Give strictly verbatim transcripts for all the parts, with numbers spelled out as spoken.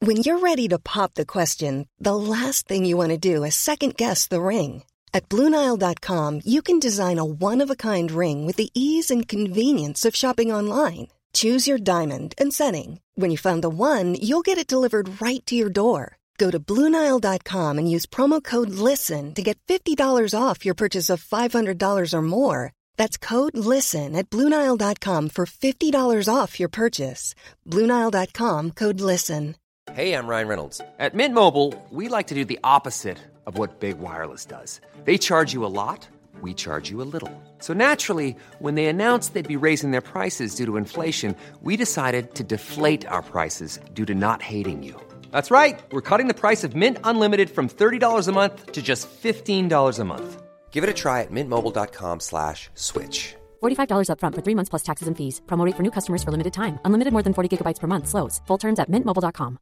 When you're ready to pop the question, the last thing you want to do is second-guess the ring. At Blue Nile dot com, you can design a one-of-a-kind ring with the ease and convenience of shopping online. Choose your diamond and setting. When you find the one, you'll get it delivered right to your door. Go to Blue Nile dot com and use promo code LISTEN to get fifty dollars off your purchase of five hundred dollars or more. That's code LISTEN at Blue Nile dot com for fifty dollars off your purchase. Blue Nile dot com, code LISTEN. Hey, I'm Ryan Reynolds. At Mint Mobile, we like to do the opposite of what Big Wireless does. They charge you a lot, we charge you a little. So naturally, when they announced they'd be raising their prices due to inflation, we decided to deflate our prices due to not hating you. That's right. We're cutting the price of Mint Unlimited from thirty dollars a month to just fifteen dollars a month. Give it a try at mintmobile.com slash switch. forty-five dollars up front for three months plus taxes and fees. Promo rate for new customers for limited time. Unlimited more than forty gigabytes per month. Slows full terms at mint mobile dot com.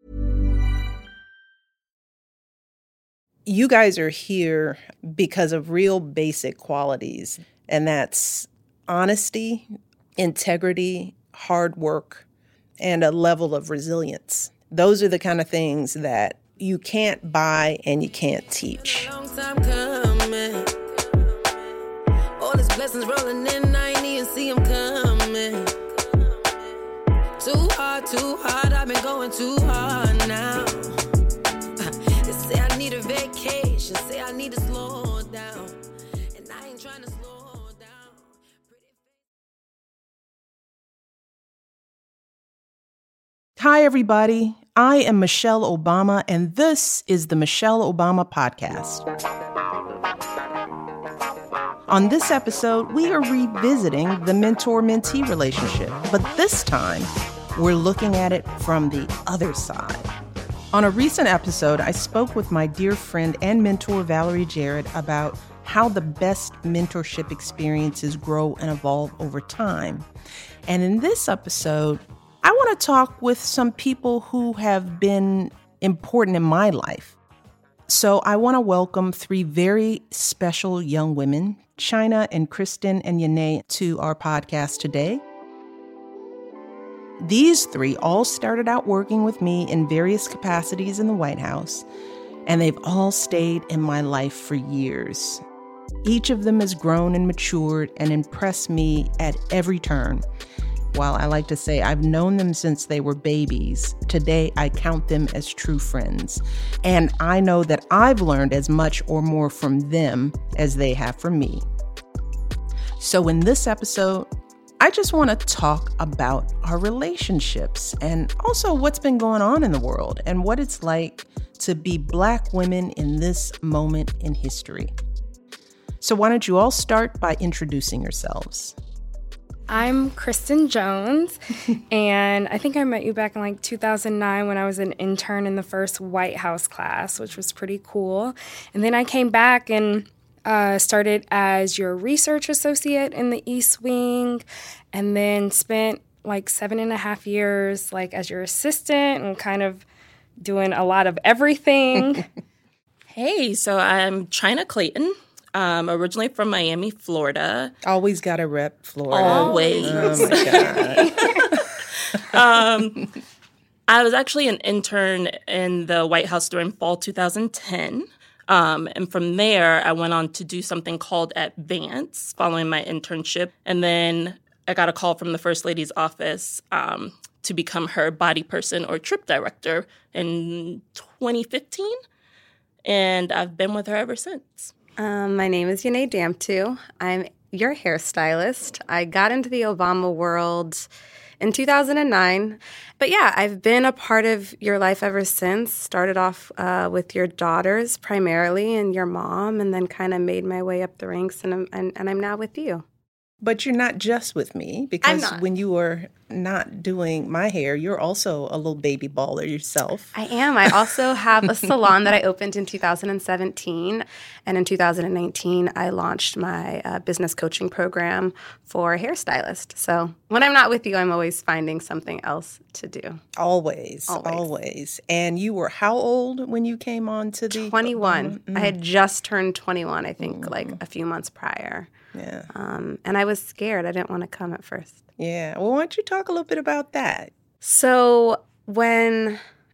You guys are here because of real basic qualities, and that's honesty, integrity, hard work, and a level of resilience. Those are the kind of things that you can't buy and you can't teach. All his blessings rolling in, I ain't even see him coming. Too hard, too hard, I've been going too hard now. They say I need a vacation, say I need to slow down. And I ain't trying to slow down. Hi, everybody. I am Michelle Obama, and this is the Michelle Obama Podcast. On this episode, we are revisiting the mentor-mentee relationship, but this time, we're looking at it from the other side. On a recent episode, I spoke with my dear friend and mentor, Valerie Jarrett, about how the best mentorship experiences grow and evolve over time. And in this episode, I want to talk with some people who have been important in my life. So I want to welcome three very special young women, China and Kristen and Yanae, to our podcast today. These three all started out working with me in various capacities in the White House, and they've all stayed in my life for years. Each of them has grown and matured and impressed me at every turn. While I like to say I've known them since they were babies, today I count them as true friends. And I know that I've learned as much or more from them as they have from me. So in this episode, I just want to talk about our relationships and also what's been going on in the world and what it's like to be Black women in this moment in history. So why don't you all start by introducing yourselves? I'm Kristen Jones, and I think I met you back in like two thousand nine when I was an intern in the first White House class, which was pretty cool. And then I came back and uh, started as your research associate in the East Wing, and then spent like seven and a half years like as your assistant and kind of doing a lot of everything. Hey, so I'm China Clayton. Um, originally from Miami, Florida. Always got to rep Florida. Always. Oh, my God. um, I was actually an intern in the White House during fall two thousand ten. Um, and from there, I went on to do something called Advance following my internship. And then I got a call from the First Lady's office um, to become her body person or trip director in twenty fifteen. And I've been with her ever since. Um, my name is Yanae Damtu. I'm your hairstylist. I got into the Obama world in two thousand nine. But yeah, I've been a part of your life ever since. Started off uh, with your daughters primarily and your mom, and then kind of made my way up the ranks, and I'm, and, and I'm now with you. But you're not just with me, because when you were not doing my hair, you're also a little baby baller yourself. I am. I also have a salon that I opened in two thousand seventeen. And in two thousand nineteen, I launched my uh, business coaching program for a hairstylist. So when I'm not with you, I'm always finding something else to do. Always, always. always. And you were how old when you came on to the... twenty-one. Mm-hmm. I had just turned twenty-one, I think, mm-hmm. like a few months prior. Yeah. Um, and I was scared. I didn't want to come at first. Yeah. Well, why don't you talk a little bit about that? So when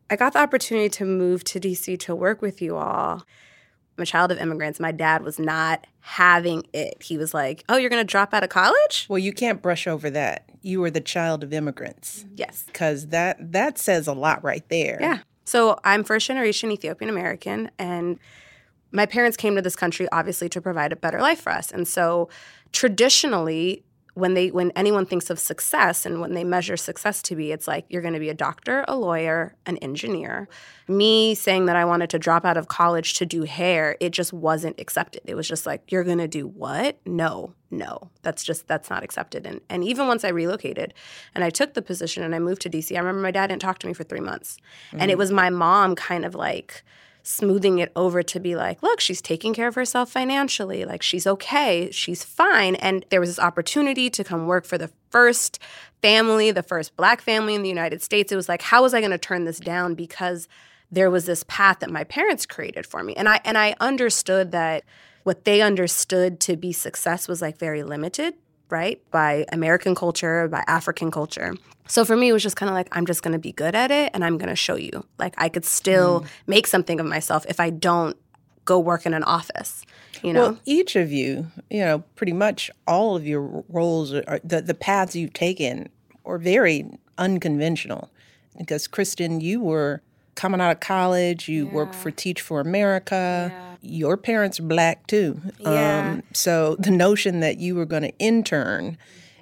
I got the opportunity to move to D C to work with you all. I'm a child of immigrants. My dad was not having it. He was like, oh, you're going to drop out of college? Well, you can't brush over that. You were the child of immigrants. Yes. Because that, that says a lot right there. Yeah. So I'm first generation Ethiopian American, and my parents came to this country obviously to provide a better life for us. And so traditionally, when they when anyone thinks of success and when they measure success to be, it's like you're going to be a doctor, a lawyer, an engineer. Me saying that I wanted to drop out of college to do hair, it just wasn't accepted. It was just like, you're going to do what? No, no. That's just, that's not accepted. And and even once I relocated and I took the position and I moved to D C, I remember my dad didn't talk to me for three months. Mm-hmm. And it was my mom kind of like smoothing it over to be like, look, she's taking care of herself financially. Like, she's okay. She's fine. And there was this opportunity to come work for the first family, the first Black family in the United States. It was like, how was I going to turn this down? Because there was this path that my parents created for me. And I and I understood that what they understood to be success was like very limited, right? By American culture, by African culture. So for me, it was just kind of like, I'm just going to be good at it and I'm going to show you. Like, I could still mm. make something of myself if I don't go work in an office, you know? Well, each of you, you know, pretty much all of your roles, are, the, the paths you've taken are very unconventional. Because, Kristen, you were coming out of college, you yeah. worked for Teach for America. Yeah. Your parents are Black, too. Yeah. Um, so the notion that you were going to intern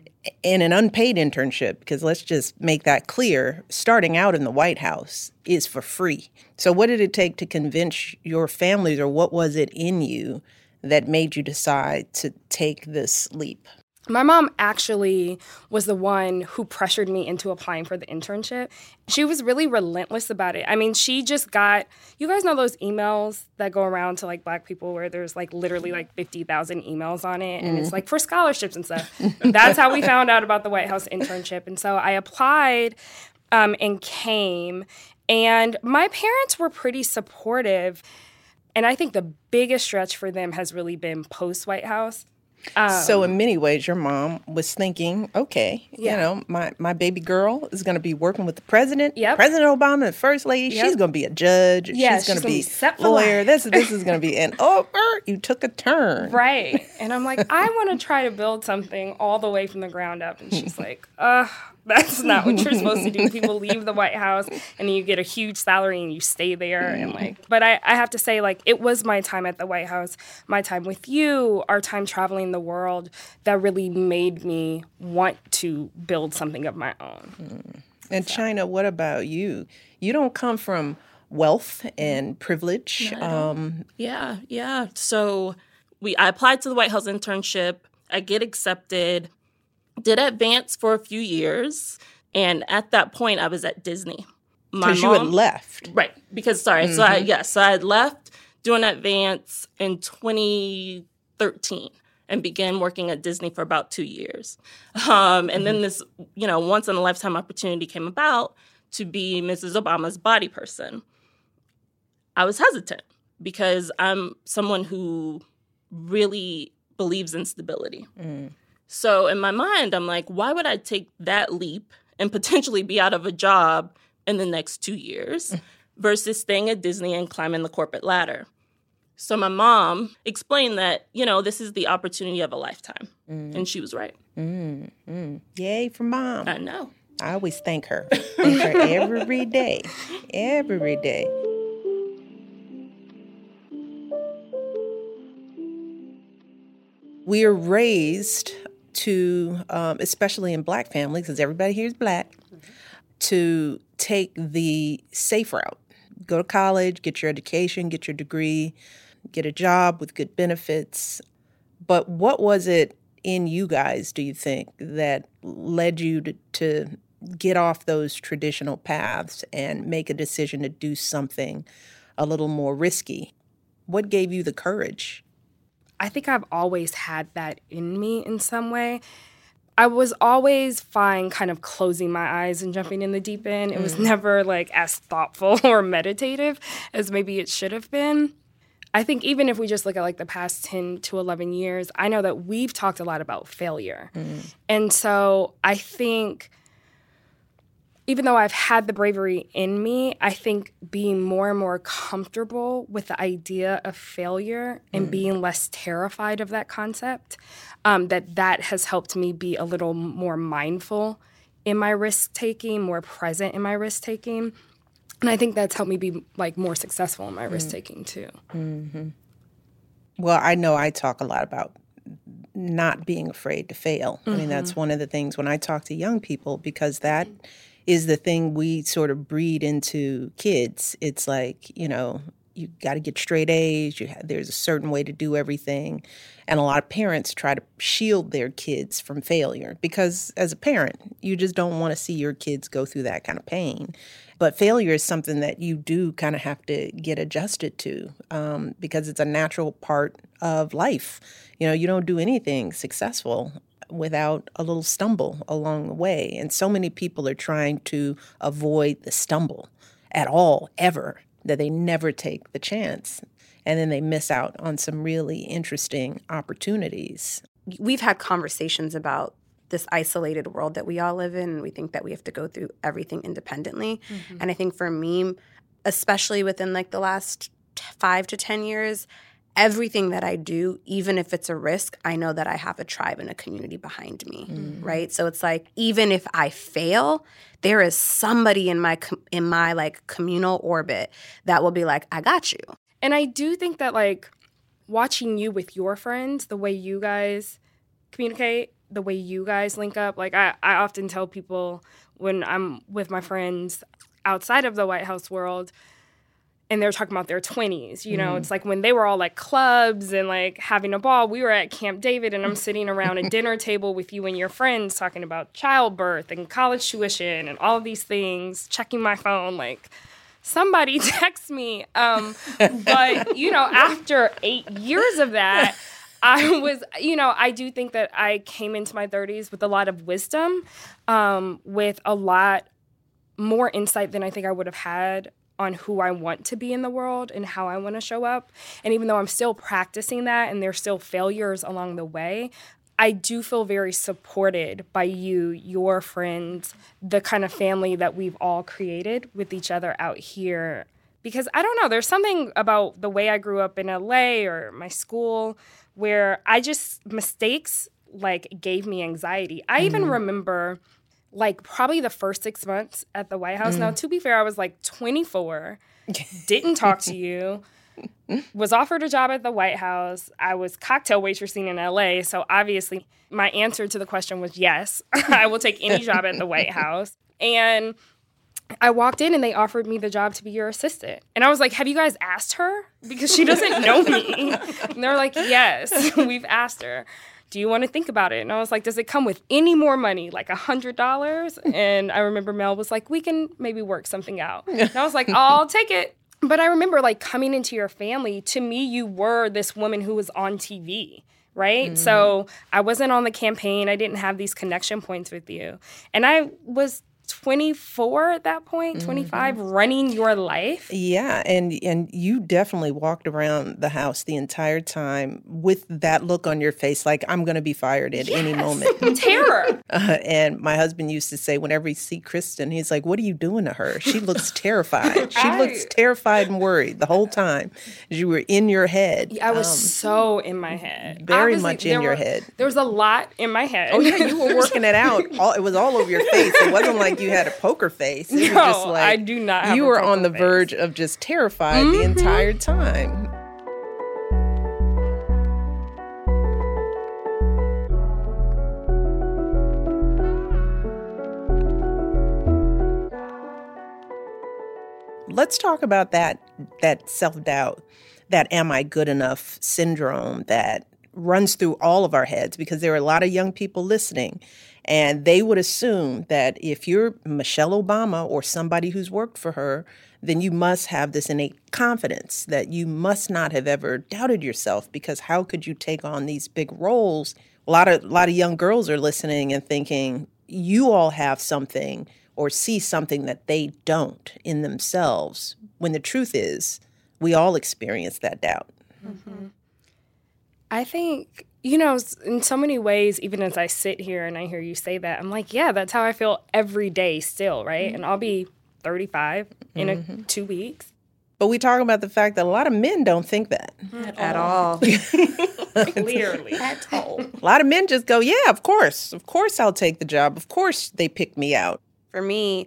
in an unpaid internship, because let's just make that clear, starting out in the White House is for free. So what did it take to convince your families, or what was it in you that made you decide to take this leap? My mom actually was the one who pressured me into applying for the internship. She was really relentless about it. I mean, she just got, you guys know those emails that go around to like Black people where there's like literally like fifty thousand emails on it and mm. it's like for scholarships and stuff. That's how we found out about the White House internship. And so I applied um, and came, and my parents were pretty supportive. And I think the biggest stretch for them has really been post-White House. Um, so in many ways, your mom was thinking, okay, yeah. you know, my, my baby girl is going to be working with the president, yep. President Obama, the first lady. Yep. She's going to be a judge. Yeah, she's going to be a lawyer. This, this is going to be, and oh, er, you took a turn. Right. And I'm like, I want to try to build something all the way from the ground up. And she's like, uh, that's not what you're supposed to do. People leave the White House and you get a huge salary and you stay there. And like, but I, I have to say, like, it was my time at the White House, my time with you, our time traveling the world that really made me want to build something of my own. Mm. And so. China, what about you? You don't come from wealth and privilege. No, um, yeah, yeah. So we, I applied to the White House internship. I get accepted. Did advance for a few years, and at that point, I was at Disney. Because you had left. Right, because, sorry, mm-hmm. so I, yeah, so I had left doing advance in twenty thirteen and began working at Disney for about two years. Um, and mm-hmm. then this, you know, once-in-a-lifetime opportunity came about to be Missus Obama's body person. I was hesitant because I'm someone who really believes in stability. Mm. So in my mind, I'm like, why would I take that leap and potentially be out of a job in the next two years versus staying at Disney and climbing the corporate ladder? So my mom explained that, you know, this is the opportunity of a lifetime. Mm. And she was right. Mm, mm. Yay for Mom. I know. I always thank her. Thank her every day. Every day. We are raised to, um, especially in Black families, because everybody here is Black, mm-hmm. to take the safe route. Go to college, get your education, get your degree, get a job with good benefits. But what was it in you guys, do you think, that led you to, to get off those traditional paths and make a decision to do something a little more risky? What gave you the courage? I think I've always had that in me in some way. I was always fine kind of closing my eyes and jumping in the deep end. It was mm. never like as thoughtful or meditative as maybe it should have been. I think even if we just look at like the past ten to eleven years, I know that we've talked a lot about failure. Mm. And so I think even though I've had the bravery in me, I think being more and more comfortable with the idea of failure and mm. being less terrified of that concept, um, that that has helped me be a little more mindful in my risk-taking, more present in my risk-taking. And I think that's helped me be, like, more successful in my mm. risk-taking, too. Mm-hmm. Well, I know I talk a lot about not being afraid to fail. Mm-hmm. I mean, that's one of the things when I talk to young people, because that is the thing we sort of breed into kids. It's like, you know, you got to get straight A's. You have, there's a certain way to do everything. And a lot of parents try to shield their kids from failure because as a parent, you just don't want to see your kids go through that kind of pain. But failure is something that you do kind of have to get adjusted to um, because it's a natural part of life. You know, you don't do anything successful without a little stumble along the way. And so many people are trying to avoid the stumble at all, ever, that they never take the chance. And then they miss out on some really interesting opportunities. We've had conversations about this isolated world that we all live in, and we think that we have to go through everything independently. Mm-hmm. And I think for me, especially within like the last t- five to ten years, everything that I do, even if it's a risk, I know that I have a tribe and a community behind me, mm-hmm. right? So it's like, even if I fail, there is somebody in my com- in my like communal orbit that will be like, I got you. And I do think that like watching you with your friends, the way you guys communicate, the way you guys link up, like I, I often tell people when I'm with my friends outside of the White House world, and they're talking about their twenties, you know, mm. it's like when they were all like clubs and like having a ball, we were at Camp David and I'm sitting around a dinner table with you and your friends talking about childbirth and college tuition and all of these things, checking my phone, like somebody text me. Um, but, you know, after eight years of that, I was, you know, I do think that I came into my thirties with a lot of wisdom, um, with a lot more insight than I think I would have had on who I want to be in the world and how I want to show up. And even though I'm still practicing that and there's still failures along the way, I do feel very supported by you, your friends, the kind of family that we've all created with each other out here. Because I don't know, there's something about the way I grew up in L A or my school where I just, mistakes like gave me anxiety. I mm. even remember like probably the first six months at the White House. Mm. Now, to be fair, I was like twenty-four, didn't talk to you, was offered a job at the White House. I was cocktail waitressing in L A, so obviously my answer to the question was yes, I will take any job at the White House. And I walked in and they offered me the job to be your assistant. And I was like, have you guys asked her? Because she doesn't know me. And they're like, yes, we've asked her. Do you want to think about it? And I was like, does it come with any more money, like one hundred dollars? And I remember Mel was like, we can maybe work something out. And I was like, I'll take it. But I remember like coming into your family, to me, you were this woman who was on T V, right? Mm-hmm. So I wasn't on the campaign. I didn't have these connection points with you. And I was twenty-four at that point, twenty-five, mm-hmm. running your life. Yeah, and and you definitely walked around the house the entire time with that look on your face like, I'm going to be fired at yes. any moment. Terror. Uh, and my husband used to say, whenever he see Kristen, he's like, what are you doing to her? She looks terrified. She I, looks terrified and worried the whole time. You were in your head. I was um, so in my head. Very Obviously, much in were, your head. There was a lot in my head. Oh, yeah, you were working it out. All, it was all over your face. It wasn't like you had a poker face. It no, was just like, I do not have you a were poker on the face. verge of just terrified mm-hmm. the entire time. Let's talk about that that self-doubt, that am I good enough syndrome that runs through all of our heads, because there are a lot of young people listening. And they would assume that if you're Michelle Obama or somebody who's worked for her, then you must have this innate confidence, that you must not have ever doubted yourself, because how could you take on these big roles? A lot of, a lot of young girls are listening and thinking, you all have something or see something that they don't in themselves, when the truth is we all experience that doubt. Mm-hmm. I think You know, in so many ways, even as I sit here and I hear you say that, I'm like, yeah, that's how I feel every day still, right? Mm-hmm. And I'll be thirty-five in mm-hmm. a, two weeks. But we talk about the fact that a lot of men don't think that. At, At all. all. Clearly. At all. A lot of men just go, yeah, of course. Of course I'll take the job. Of course they pick me out. For me,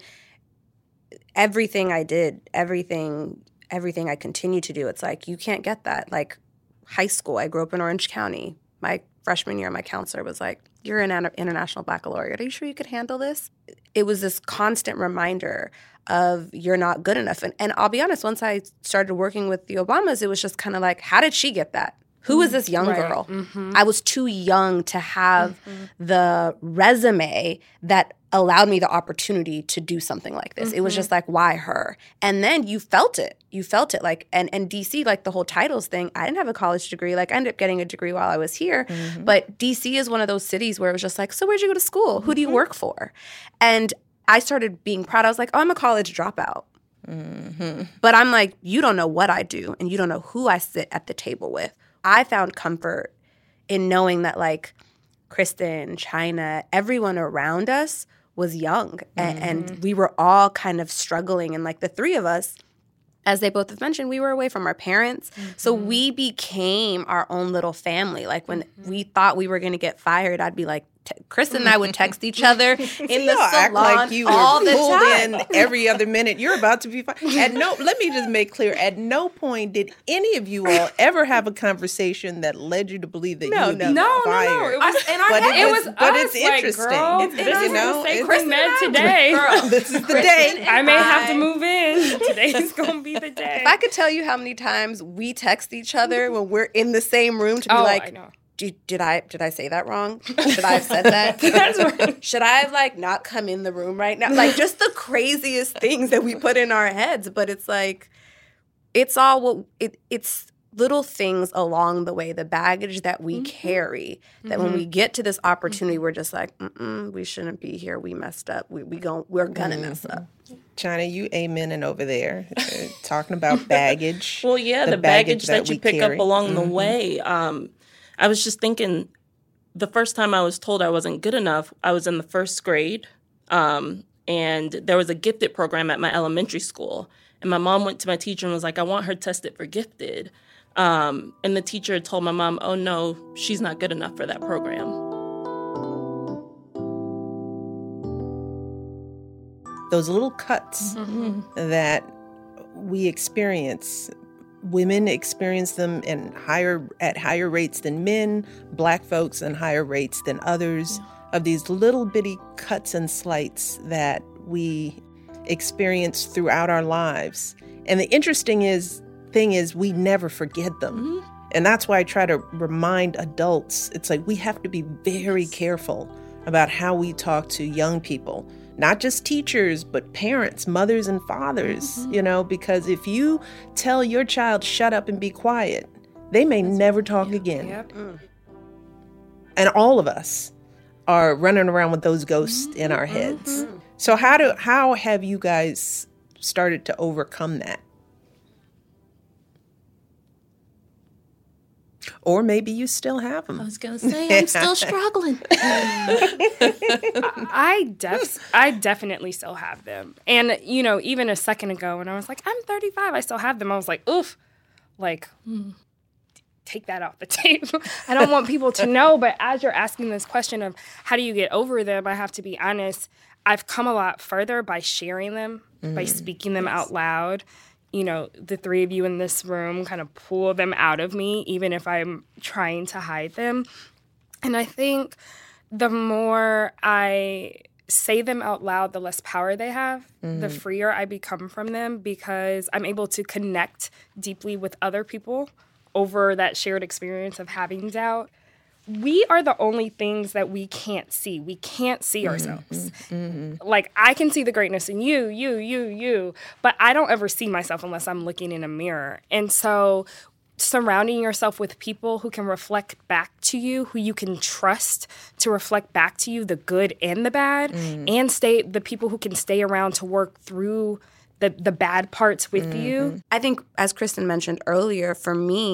everything I did, everything, everything I continue to do, it's like, you can't get that. Like high school, I grew up in Orange County. My freshman year, my counselor was like, you're an international baccalaureate. Are you sure you could handle this? It was this constant reminder of you're not good enough. And, and I'll be honest, once I started working with the Obamas, it was just kind of like, how did she get that? Who is this young right. girl? Mm-hmm. I was too young to have mm-hmm. the resume that allowed me the opportunity to do something like this. Mm-hmm. It was just like, why her? And then you felt it. You felt it. Like, and, and D C, like the whole titles thing, I didn't have a college degree. Like, I ended up getting a degree while I was here. Mm-hmm. But D C is one of those cities where it was just like, so where'd you go to school? Who do you work for? And I started being proud. I was like, oh, I'm a college dropout. Mm-hmm. But I'm like, you don't know what I do, and you don't know who I sit at the table with. I found comfort in knowing that, like, Kristen, China, everyone around us was young. Mm-hmm. And, and we were all kind of struggling. And, like, the three of us, as they both have mentioned, we were away from our parents. Mm-hmm. So we became our own little family. Like, when mm-hmm. we thought we were going to get fired, I'd be like, T- Kristen and I would text each other in the salon act like you all were the pulled time. in every other minute. You're about to be fired. At no, let me just make clear. At no point did any of you all ever have a conversation that led you to believe that no, you would no, be no, fired. No, no, it was in our but head. It was, it was but us, it's like, interesting. Girl, it's, this you know, is it's, Kristen med today. Girl, this is the day. I may I, have to move in. Today's gonna be the day. If I could tell you how many times we text each other when we're in the same room to be oh, like, I know. Did, did I did I say that wrong? Should I have said that? That's right. Should I have, like, not come in the room right now? Like, just the craziest things that we put in our heads. But it's like, it's all what it, it's little things along the way, the baggage that we mm-hmm. carry, that mm-hmm. when we get to this opportunity, we're just like, mm-mm, we shouldn't be here. We messed up. We we gon' we're gonna mm-hmm. mess up. China, you amening over there, uh, talking about baggage. Well, yeah, the, the baggage, baggage that, that you pick carry. up along mm-hmm. the way. Um, I was just thinking, the first time I was told I wasn't good enough, I was in the first grade, um, and there was a gifted program at my elementary school. And my mom went to my teacher and was like, I want her tested for gifted. Um, and the teacher told my mom, oh, no, she's not good enough for that program. Those little cuts mm-hmm. that we experience, women experience them in higher at higher rates than men, Black folks in higher rates than others, yeah. of these little bitty cuts and slights that we experience throughout our lives. And the interesting is thing is we never forget them. Mm-hmm. And that's why I try to remind adults, it's like we have to be very yes. careful about how we talk to young people. Not just teachers, but parents, mothers and fathers, mm-hmm. you know, because if you tell your child, shut up and be quiet, they may That's never talk yeah. again. Yep. Mm. And all of us are running around with those ghosts mm-hmm. in our heads. Mm-hmm. So how do how have you guys started to overcome that? Or maybe you still have them. I was going to say, I'm still struggling. I def- I definitely still have them. And, you know, even a second ago when I was like, I'm thirty-five, I still have them. I was like, oof, like, mm, take that off the tape. I don't want people to know. But as you're asking this question of how do you get over them, I have to be honest, I've come a lot further by sharing them, mm. by speaking them yes. out loud. You know, the three of you in this room kind of pull them out of me, even if I'm trying to hide them. And I think the more I say them out loud, the less power they have, mm-hmm. the freer I become from them, because I'm able to connect deeply with other people over that shared experience of having doubt. We are the only things that we can't see. We can't see ourselves. Mm-hmm. Like, I can see the greatness in you, you, you, you, but I don't ever see myself unless I'm looking in a mirror. And so surrounding yourself with people who can reflect back to you, who you can trust to reflect back to you the good and the bad, mm. and stay the people who can stay around to work through the, the bad parts with mm-hmm. you. I think, as Kristen mentioned earlier, for me,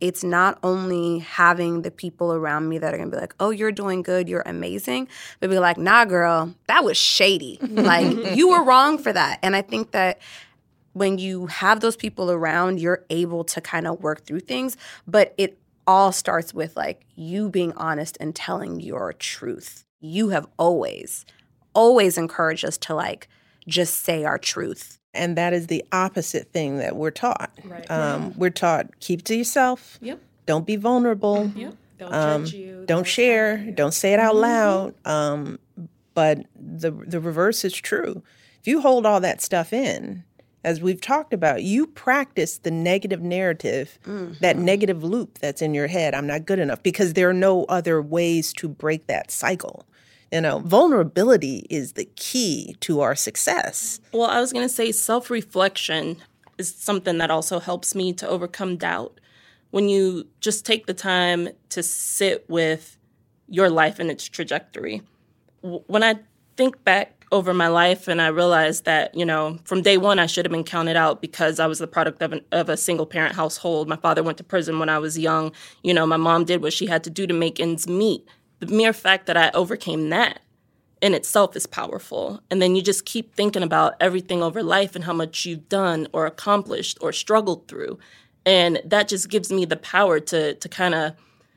it's not only having the people around me that are going to be like, oh, you're doing good, you're amazing, but be like, nah, girl, that was shady. Like, you were wrong for that. And I think that when you have those people around, you're able to kind of work through things. But it all starts with, like, you being honest and telling your truth. You have always, always encouraged us to, like, just say our truth. And that is the opposite thing that we're taught. Right. Um, yeah. We're taught, keep it to yourself. Yep. Don't be vulnerable. Yep. Don't um, judge you. Don't, Don't share. you. Don't say it out loud. Um, but the the reverse is true. If you hold all that stuff in, as we've talked about, you practice the negative narrative, mm-hmm. that negative loop that's in your head. I'm not good enough, because there are no other ways to break that cycle. You know, vulnerability is the key to our success. Well, I was going to say self-reflection is something that also helps me to overcome doubt. When you just take the time to sit with your life and its trajectory. When I think back over my life and I realize that, you know, from day one I should have been counted out because I was the product of, an, of a single-parent household. My father went to prison when I was young. You know, my mom did what she had to do to make ends meet. The mere fact that I overcame that in itself is powerful. And then you just keep thinking about everything over life and how much you've done or accomplished or struggled through. And that just gives me the power to to kind of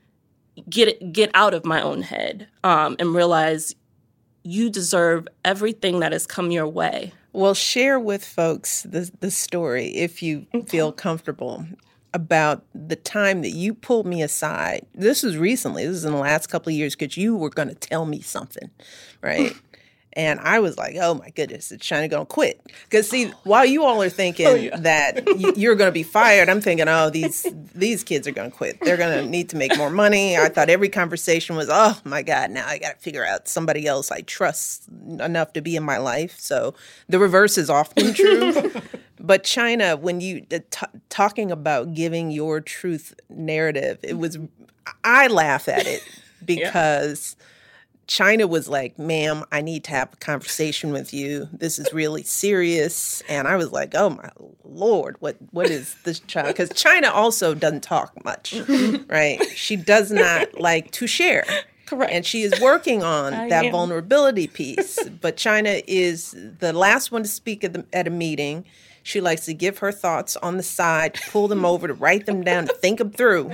get it, get out of my own head um, and realize you deserve everything that has come your way. Well, share with folks the, the story, if you feel comfortable, about the time that you pulled me aside. This was recently. This was in the last couple of years, because you were going to tell me something, right? And I was like, oh, my goodness, is China going to quit? Because, see, while you all are thinking oh, yeah. that y- you're going to be fired, I'm thinking, oh, these these kids are going to quit. They're going to need to make more money. I thought every conversation was, oh, my God, now I got to figure out somebody else I trust enough to be in my life. So the reverse is often true. But China, when you t- talking about giving your truth narrative, it was, I laugh at it because... Yeah. China was like, ma'am, I need to have a conversation with you. This is really serious. And I was like, oh, my Lord, what what is this child? Because China also doesn't talk much, right? She does not like to share. Correct. And she is working on I that am. vulnerability piece. But China is the last one to speak at, the, at a meeting. She likes to give her thoughts on the side, pull them over, to write them down, to think them through.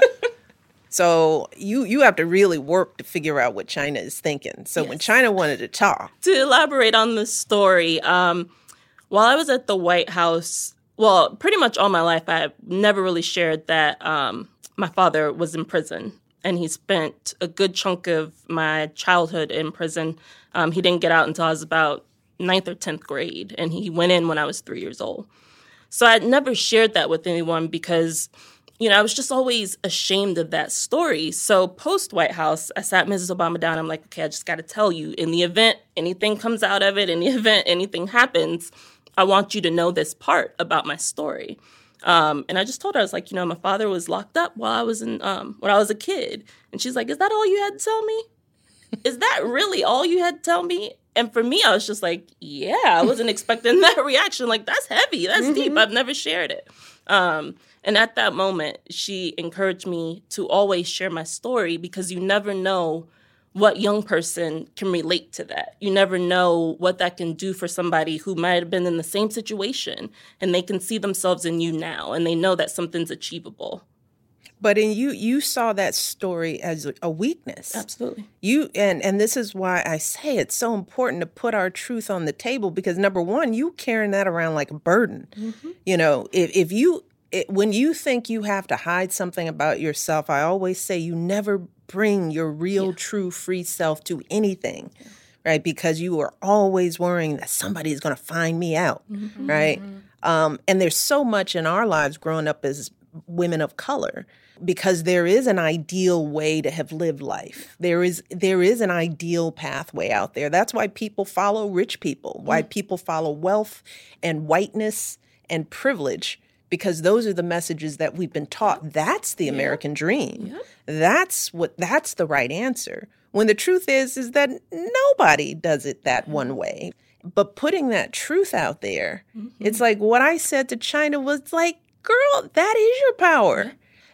So you you have to really work to figure out what China is thinking. So yes. when China wanted to talk. To elaborate on the story, um, while I was at the White House, well, pretty much all my life, I never really shared that um, my father was in prison. And he spent a good chunk of my childhood in prison. Um, he didn't get out until I was about ninth or tenth grade. And he went in when I was three years old. So I'd never shared that with anyone because... You know, I was just always ashamed of that story. So post-White House, I sat Missus Obama down. I'm like, okay, I just got to tell you, in the event anything comes out of it, in the event anything happens, I want you to know this part about my story. Um, and I just told her, I was like, you know, my father was locked up while I was in um, when I was a kid. And she's like, is that all you had to tell me? Is that really all you had to tell me? And for me, I was just like, yeah, I wasn't expecting that reaction. Like, that's heavy. That's mm-hmm. deep. I've never shared it. Um, and at that moment, she encouraged me to always share my story because you never know what young person can relate to that. You never know what that can do for somebody who might have been in the same situation and they can see themselves in you now and they know that something's achievable. But in you, you saw that story as a weakness. Absolutely. You and and this is why I say it's so important to put our truth on the table because number one, you carrying that around like a burden. Mm-hmm. You know, if if you it, when you think you have to hide something about yourself, I always say you never bring your real, yeah. true, free self to anything, yeah. right? Because you are always worrying that somebody is going to find me out, mm-hmm. right? Mm-hmm. Um, and there's so much in our lives growing up as women of color. Because there is an ideal way to have lived life. There is there is an ideal pathway out there. That's why people follow rich people, why people follow wealth and whiteness and privilege, because those are the messages that we've been taught. That's the American dream. Yeah. That's what that's the right answer. When the truth is, is that nobody does it that one way. But putting that truth out there, mm-hmm. it's like what I said to China was like, girl, that is your power.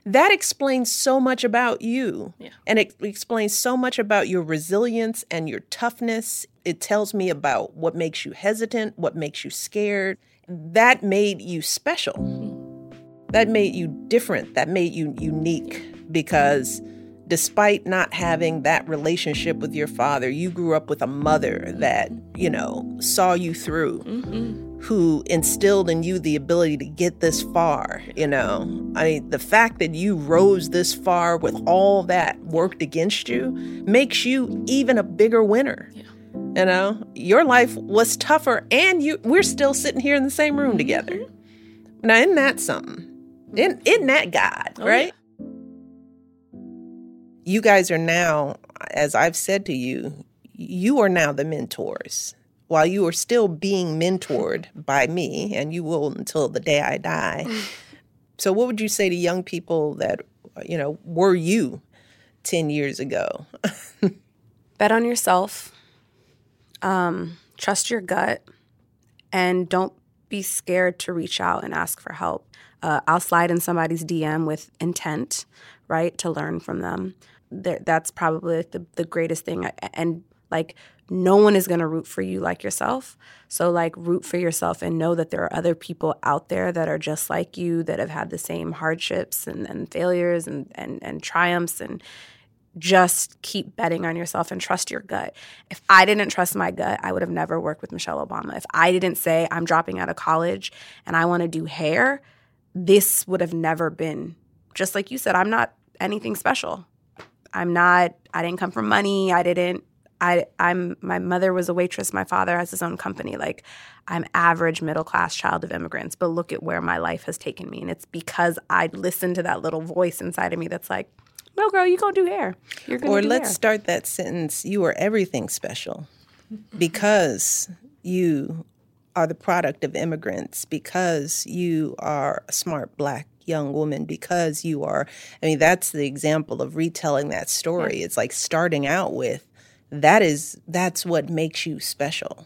that explains so much about you. Yeah. And it explains so much about your resilience and your toughness. It tells me about what makes you hesitant, what makes you scared. That made you special. That made you different. That made you unique, because despite not having that relationship with your father, you grew up with a mother that, you know, saw you through, mm-hmm. who instilled in you the ability to get this far, you know. I mean, the fact that you rose this far with all that worked against you makes you even a bigger winner. Yeah. You know, your life was tougher, and you we're still sitting here in the same room together. Now, isn't that something? Isn't, isn't that God, oh, right? Yeah. You guys are now, as I've said to you, you are now the mentors. While you are still being mentored by me, and you will until the day I die. So what would you say to young people that, you know, were you ten years ago? Bet on yourself. Um, trust your gut. And don't be scared to reach out and ask for help. Uh, I'll slide in somebody's D M with intent, right, to learn from them. There, that's probably the, the greatest thing. And, like, no one is going to root for you like yourself. So, like, root for yourself and know that there are other people out there that are just like you, that have had the same hardships and, and failures and, and, and triumphs. And just keep betting on yourself and trust your gut. If I didn't trust my gut, I would have never worked with Michelle Obama. If I didn't say I'm dropping out of college and I want to do hair, this would have never been. Just like you said, I'm not anything special. I'm not, I didn't come from money. I didn't, I, I'm, my mother was a waitress. My father has his own company. Like, I'm average middle-class child of immigrants, but look at where my life has taken me. And it's because I listened to that little voice inside of me that's like, no, girl, you're going to do hair. You're going to do hair. Or let's start that sentence. You are everything special because you are the product of immigrants, because you are a smart Black young woman, because you are, I mean, that's the example of retelling that story. Yeah. It's like starting out with, that is, that's what makes you special.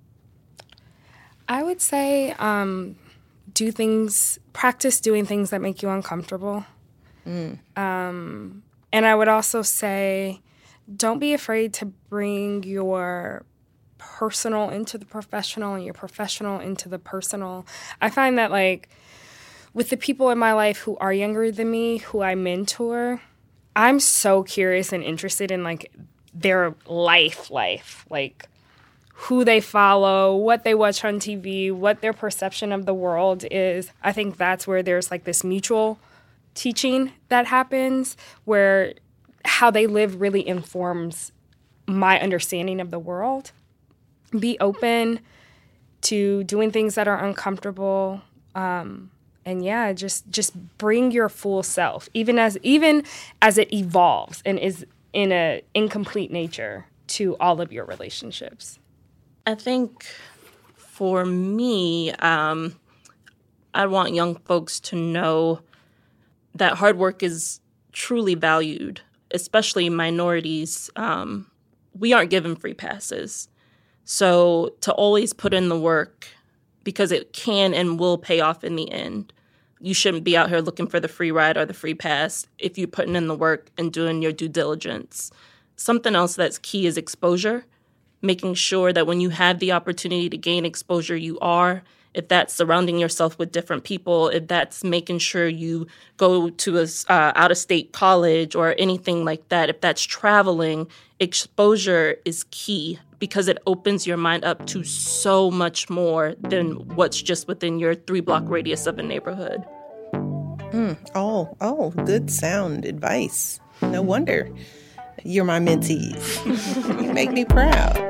I would say um, do things, practice doing things that make you uncomfortable. Mm. Um, and I would also say, don't be afraid to bring your personal into the professional and your professional into the personal. I find that, like, with the people in my life who are younger than me, who I mentor, I'm so curious and interested in, like, their life, life, like who they follow, what they watch on T V, what their perception of the world is. I think that's where there's, like, this mutual teaching that happens, where how they live really informs my understanding of the world. Be open to doing things that are uncomfortable. Um, and yeah, just just bring your full self, even as even as it evolves and is in a incomplete nature, to all of your relationships. I think for me, um, I want young folks to know that hard work is truly valued, especially minorities. Um, we aren't given free passes. So to always put in the work, because it can and will pay off in the end. You shouldn't be out here looking for the free ride or the free pass if you're putting in the work and doing your due diligence. Something else that's key is exposure, making sure that when you have the opportunity to gain exposure, you are. If that's surrounding yourself with different people, if that's making sure you go to a uh, out-of-state college or anything like that, if that's traveling, exposure is key because it opens your mind up to so much more than what's just within your three-block radius of a neighborhood. Mm, oh, oh, good sound advice. No wonder you're my mentees. You make me proud.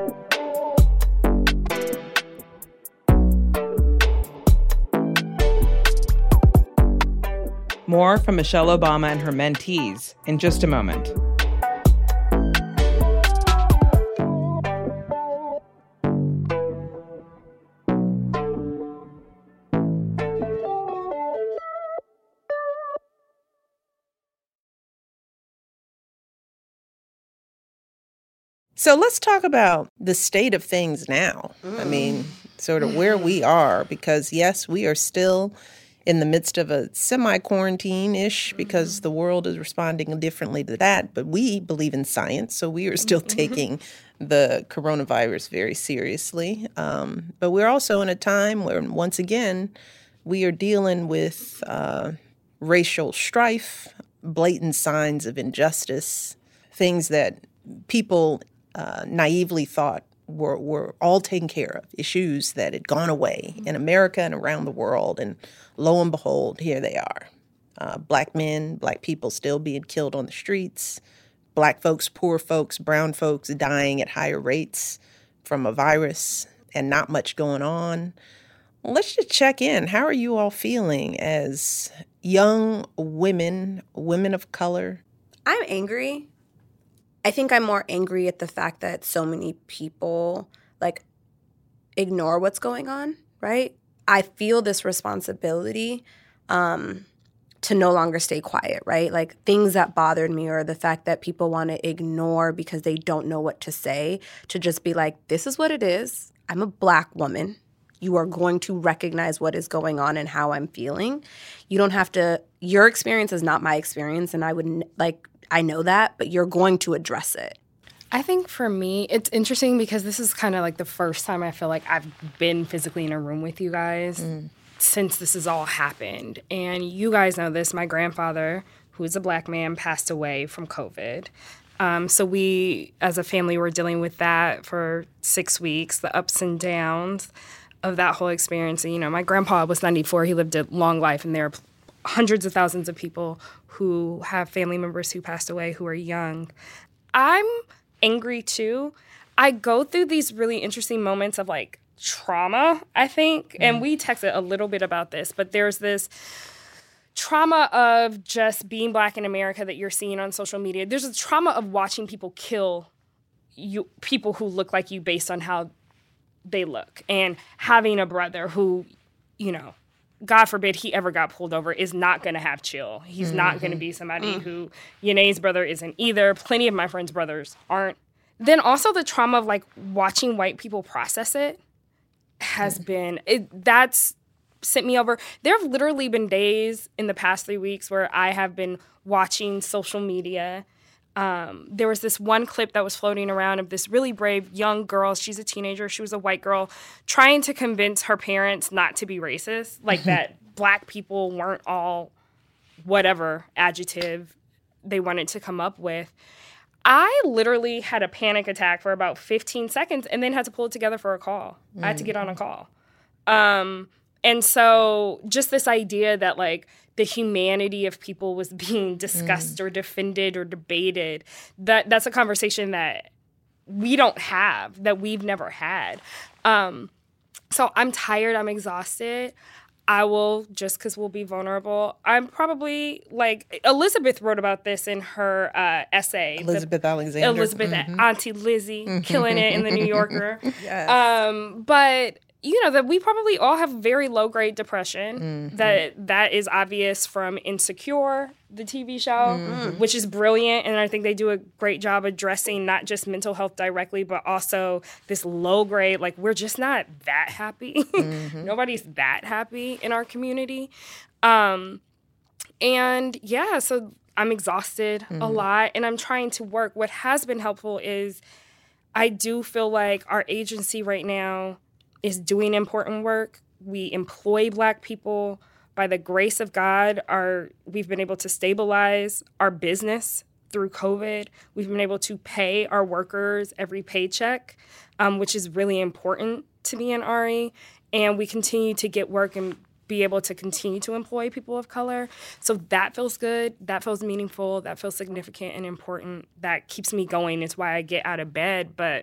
More from Michelle Obama and her mentees in just a moment. So let's talk about the state of things now. Mm. I mean, sort of where we are, because yes, we are still in the midst of a semi-quarantine-ish because mm-hmm. the world is responding differently to that. But we believe in science, so we are still mm-hmm. taking the coronavirus very seriously. Um, but we're also in a time where, once again, we are dealing with uh, racial strife, blatant signs of injustice, things that people uh, naively thought were, were all taken care of, issues that had gone away in America and around the world. And lo and behold, here they are. Uh, black men, black people still being killed on the streets, black folks, poor folks, brown folks dying at higher rates from a virus and not much going on. Well, let's just check in. How are you all feeling as young women, women of color? I'm angry. I think I'm more angry at the fact that so many people, like, ignore what's going on, right? I feel this responsibility um, to no longer stay quiet, right? Like, things that bothered me or the fact that people want to ignore because they don't know what to say, to just be like, this is what it is. I'm a Black woman. You are going to recognize what is going on and how I'm feeling. You don't have to – your experience is not my experience, and I would – like, I know that, but you're going to address it. I think for me, it's interesting because this is kind of like the first time I feel like I've been physically in a room with you guys mm. since this has all happened. And you guys know this. My grandfather, who is a Black man, passed away from COVID. Um, so we, as a family, were dealing with that for six weeks, the ups and downs of that whole experience. And, you know, my grandpa was ninety-four. He lived a long life, and there are hundreds of thousands of people who have family members who passed away who are young. I'm angry, too. I go through these really interesting moments of, like, trauma, I think. Mm. And we texted a little bit about this, but there's this trauma of just being Black in America that you're seeing on social media. There's a trauma of watching people kill you, people who look like you based on how they look, and having a brother who, you know, God forbid he ever got pulled over, is not going to have chill. He's mm-hmm. not going to be somebody mm. who Yanae's brother isn't either. Plenty of my friends' brothers aren't. Then also the trauma of, like, watching white people process it has mm. been, it, that's sent me over. There have literally been days in the past three weeks where I have been watching social media. Um, there was this one clip that was floating around of this really brave young girl. She's a teenager. She was a white girl trying to convince her parents not to be racist, like that Black people weren't all whatever adjective they wanted to come up with. I literally had a panic attack for about fifteen seconds and then had to pull it together for a call. Mm. I had to get on a call. Um, and so just this idea that, like, the humanity of people was being discussed mm. or defended or debated, that that's a conversation that we don't have, that we've never had. Um, so I'm tired. I'm exhausted. I will, just because we'll be vulnerable, I'm probably, like, Elizabeth wrote about this in her uh, essay. Elizabeth Alexander. Elizabeth, mm-hmm. Auntie Lizzie, mm-hmm. killing it in the New Yorker. Yes. Um, but... you know, that we probably all have very low-grade depression. Mm-hmm. That that is obvious from Insecure, the T V show, mm-hmm. which is brilliant. And I think they do a great job addressing not just mental health directly, but also this low-grade, like, we're just not that happy. Mm-hmm. Nobody's that happy in our community. Um, and, yeah, so I'm exhausted mm-hmm. a lot, and I'm trying to work. What has been helpful is I do feel like our agency right now is doing important work. We employ Black people. By the grace of God, our we've been able to stabilize our business through COVID. We've been able to pay our workers every paycheck, um, which is really important to me and Ari. And we continue to get work and be able to continue to employ people of color. So that feels good. That feels meaningful. That feels significant and important. That keeps me going. It's why I get out of bed. But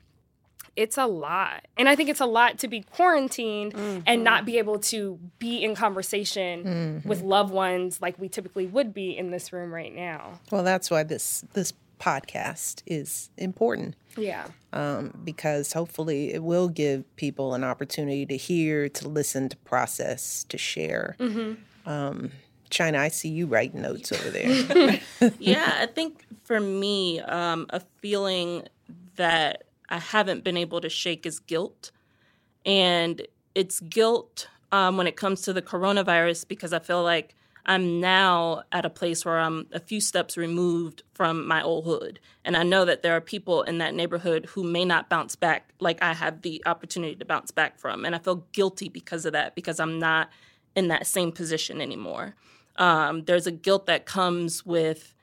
it's a lot. And I think it's a lot to be quarantined mm-hmm. and not be able to be in conversation mm-hmm. with loved ones like we typically would be in this room right now. Well, that's why this this podcast is important. Yeah. Um, because hopefully it will give people an opportunity to hear, to listen, to process, to share. Mm-hmm. Um, China, I see you writing notes over there. Yeah, I think for me, um, a feeling that I haven't been able to shake is guilt. And it's guilt um, when it comes to the coronavirus because I feel like I'm now at a place where I'm a few steps removed from my old hood. And I know that there are people in that neighborhood who may not bounce back like I have the opportunity to bounce back from. And I feel guilty because of that, because I'm not in that same position anymore. Um, there's a guilt that comes with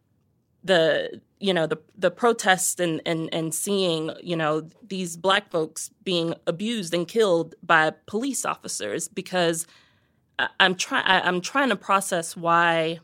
the, you know, the the protests and, and, and seeing, you know, these Black folks being abused and killed by police officers because I'm trying. I'm trying to process why,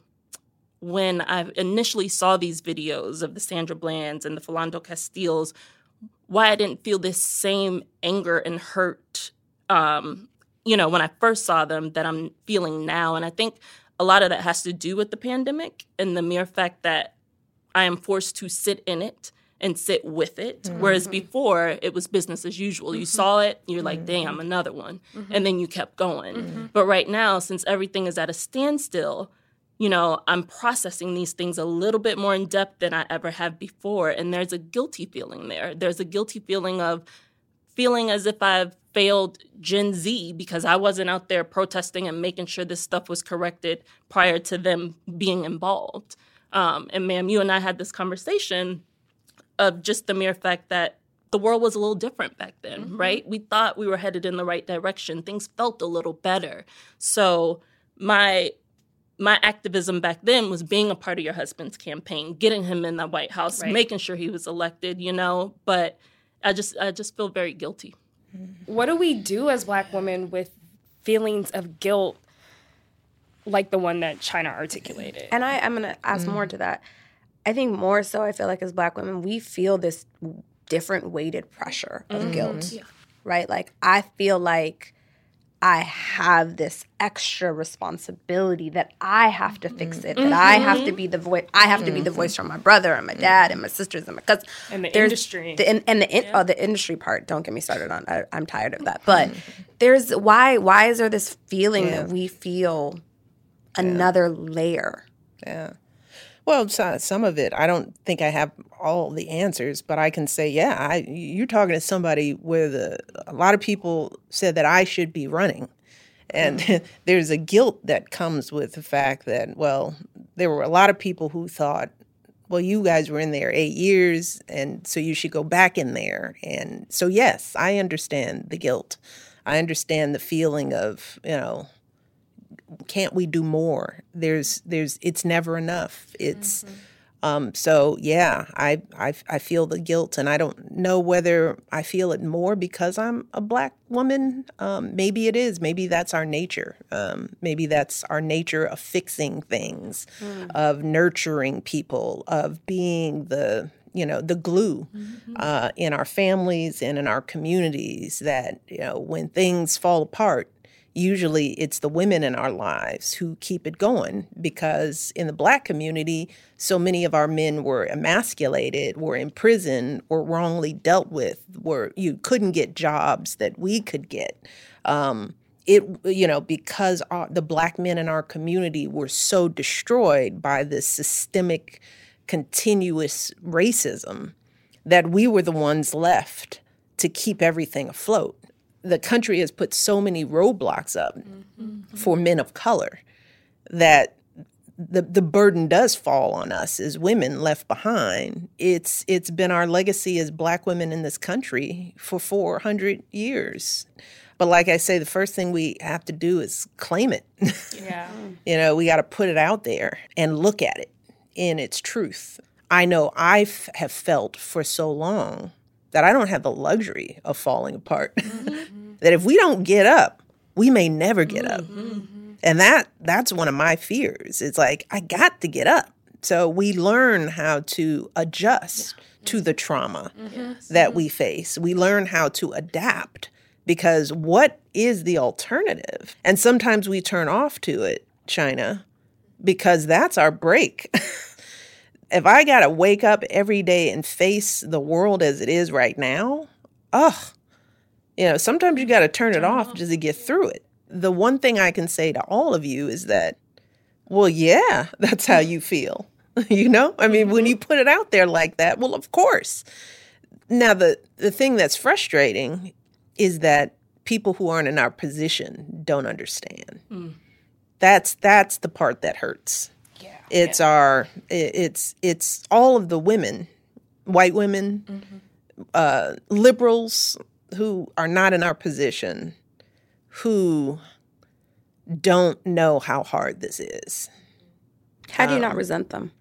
when I initially saw these videos of the Sandra Blands and the Philando Castiles, why I didn't feel this same anger and hurt, um, you know, when I first saw them that I'm feeling now. And I think a lot of that has to do with the pandemic and the mere fact that I am forced to sit in it and sit with it. Mm-hmm. Whereas before, it was business as usual. You mm-hmm. saw it, you're like, damn, another one. Mm-hmm. And then you kept going. Mm-hmm. But right now, since everything is at a standstill, you know, I'm processing these things a little bit more in depth than I ever have before. And there's a guilty feeling there. There's a guilty feeling of feeling as if I've failed Gen Z because I wasn't out there protesting and making sure this stuff was corrected prior to them being involved. Um, and ma'am, you and I had this conversation of just the mere fact that the world was a little different back then, mm-hmm. right? We thought we were headed in the right direction. Things felt a little better. So my my activism back then was being a part of your husband's campaign, getting him in the White House, right. making sure he was elected, you know. But I just I just feel very guilty. What do we do as Black women with feelings of guilt like the one that China articulated? And I, I'm going to ask mm. more to that. I think more so, I feel like as Black women, we feel this different weighted pressure of mm-hmm. guilt, yeah. right? Like, I feel like I have this extra responsibility that I have to fix it, mm-hmm. that I have to be the voice. I have mm-hmm. to be the voice for my brother and my dad and my sisters and my cousins. And the there's industry. The, and, and the in, yeah. oh, the industry part, don't get me started on. I, I'm tired of that. But there's, why, why is there this feeling yeah. that we feel another yeah. layer? Yeah. Well, so, some of it, I don't think I have all the answers, but I can say, yeah, I, you're talking to somebody where the, a lot of people said that I should be running. And mm-hmm. there's a guilt that comes with the fact that, well, there were a lot of people who thought, well, you guys were in there eight years, and so you should go back in there. And so, yes, I understand the guilt. I understand the feeling of, you know, can't we do more? There's, there's, it's never enough. It's, mm-hmm. um, so yeah, I, I, I feel the guilt, and I don't know whether I feel it more because I'm a Black woman. Um, maybe it is. Maybe that's our nature. Um, maybe that's our nature of fixing things, mm. of nurturing people, of being the, you know, the glue mm-hmm. uh, in our families and in our communities that, you know, when things fall apart, usually it's the women in our lives who keep it going, because in the Black community, so many of our men were emasculated, were in prison, were wrongly dealt with, were you couldn't get jobs that we could get. Um, it, you know, because our, the Black men in our community were so destroyed by this systemic, continuous racism that we were the ones left to keep everything afloat. The country has put so many roadblocks up mm-hmm. for men of color that the the burden does fall on us as women left behind. It's it's been our legacy as Black women in this country for four hundred years. But like I say, the first thing we have to do is claim it. Yeah. You know, we got to put it out there and look at it in its truth. I know I have felt for so long that I don't have the luxury of falling apart. Mm-hmm. That if we don't get up, we may never get up. Mm-hmm. And that that's one of my fears. It's like, I got to get up. So we learn how to adjust yeah. to the trauma mm-hmm. that we face. We learn how to adapt, because what is the alternative? And sometimes we turn off to it, China, because that's our break. If I got to wake up every day and face the world as it is right now, ugh, you know, sometimes you got to turn it off just to get through it. The one thing I can say to all of you is that, well, yeah, that's how you feel. You know, I mean, when you put it out there like that, well, of course. Now, the, the thing that's frustrating is that people who aren't in our position don't understand. Mm. That's that's the part that hurts. Yeah, it's yeah. our it, it's it's all of the women, white women, mm-hmm. uh, liberals who are not in our position, who don't know how hard this is. How do you um, not resent them?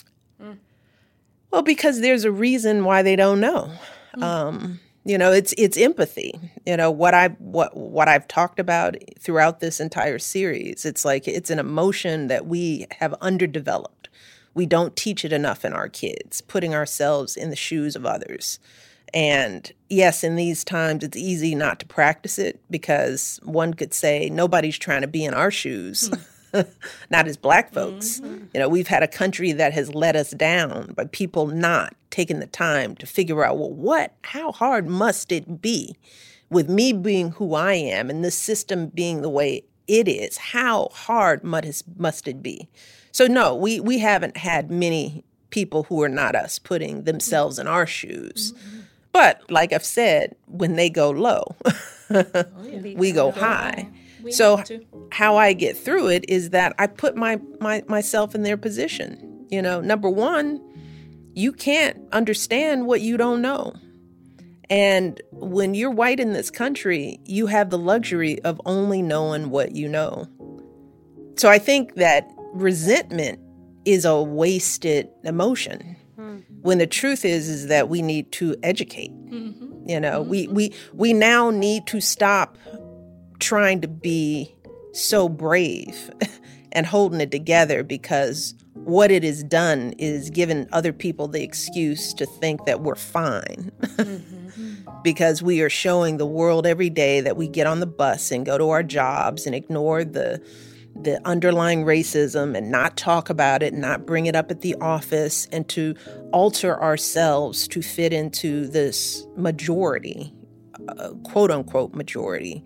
Well, because there's a reason why they don't know. Mm. Um, you know, it's it's empathy. You know, what I what what I've talked about throughout this entire series. It's like it's an emotion that we have underdeveloped. We don't teach it enough in our kids, putting ourselves in the shoes of others. And yes, in these times, it's easy not to practice it because one could say nobody's trying to be in our shoes. Mm. Not as Black folks. Mm-hmm. You know, we've had a country that has let us down by people not taking the time to figure out, well, what, how hard must it be with me being who I am and this system being the way it is? How hard must, must it be? So no, we, we haven't had many people who are not us putting themselves in our shoes. Mm-hmm. But like I've said, when they go low, oh, yeah. we go high. We so how I get through it is that I put my, my myself in their position. You know, number one, you can't understand what you don't know. And when you're white in this country, you have the luxury of only knowing what you know. So I think that resentment is a wasted emotion. Hmm. When the truth is, is that we need to educate. Mm-hmm. You know, mm-hmm. we, we, we now need to stop trying to be so brave and holding it together, because what it has done is given other people the excuse to think that we're fine. Mm-hmm. Because we are showing the world every day that we get on the bus and go to our jobs and ignore the the underlying racism and not talk about it, not bring it up at the office, and to alter ourselves to fit into this majority, uh, quote unquote majority.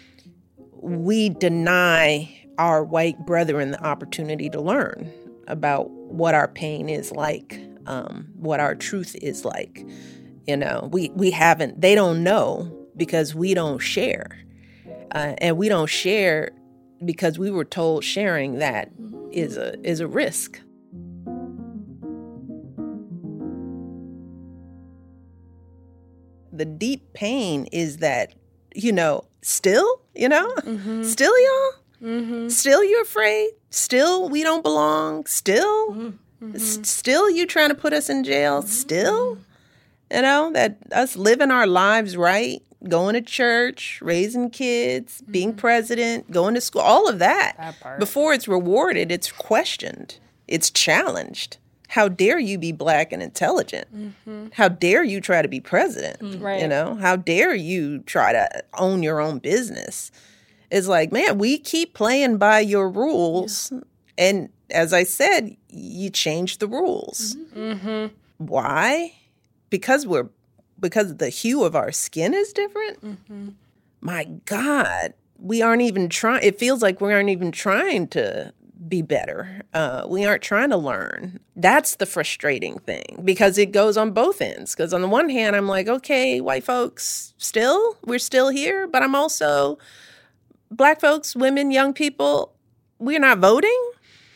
We deny our white brethren the opportunity to learn about what our pain is like, um, what our truth is like. You know, we, we haven't, they don't know because we don't share. Uh, and we don't share because we were told sharing that is a is a risk. The deep pain is that, you know, still, you know, mm-hmm. still y'all, mm-hmm. still you're afraid, still we don't belong, still, mm-hmm. s- still you trying to put us in jail, mm-hmm. still, you know, that us living our lives right, going to church, raising kids, mm-hmm. being president, going to school, all of that, that part. Before it's rewarded, it's questioned, it's challenged. How dare you be Black and intelligent? Mm-hmm. How dare you try to be president? Mm-hmm. Right. You know, how dare you try to own your own business? It's like, man, we keep playing by your rules. Yeah. And as I said, you change the rules. Mm-hmm. Why? Because we're, because the hue of our skin is different? Mm-hmm. My God, we aren't even trying. It feels like we aren't even trying to be better. Uh, we aren't trying to learn. That's the frustrating thing, because it goes on both ends. Because on the one hand, I'm like, okay, white folks, still, we're still here. But I'm also, Black folks, women, young people, we're not voting.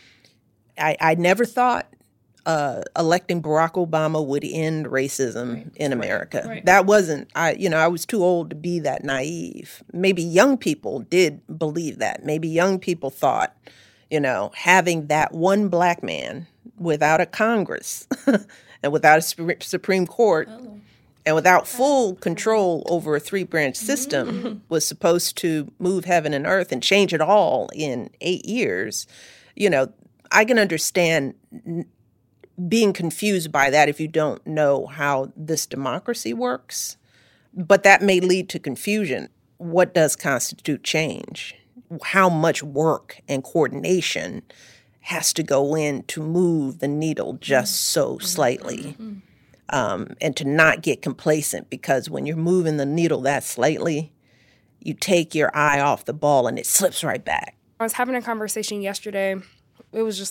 I, I never thought uh, electing Barack Obama would end racism right. in America. Right. Right. That wasn't, I, you know, I was too old to be that naive. Maybe young people did believe that. Maybe young people thought, you know, having that one Black man without a Congress and without a Supreme Court oh. and without full control over a three-branch system mm-hmm. was supposed to move heaven and earth and change it all in eight years. You know, I can understand being confused by that if you don't know how this democracy works, but that may lead to confusion. What does constitute change? How much work and coordination has to go in to move the needle just so slightly, mm-hmm. um, and to not get complacent, because when you're moving the needle that slightly, you take your eye off the ball and it slips right back. I was having a conversation yesterday. It was just like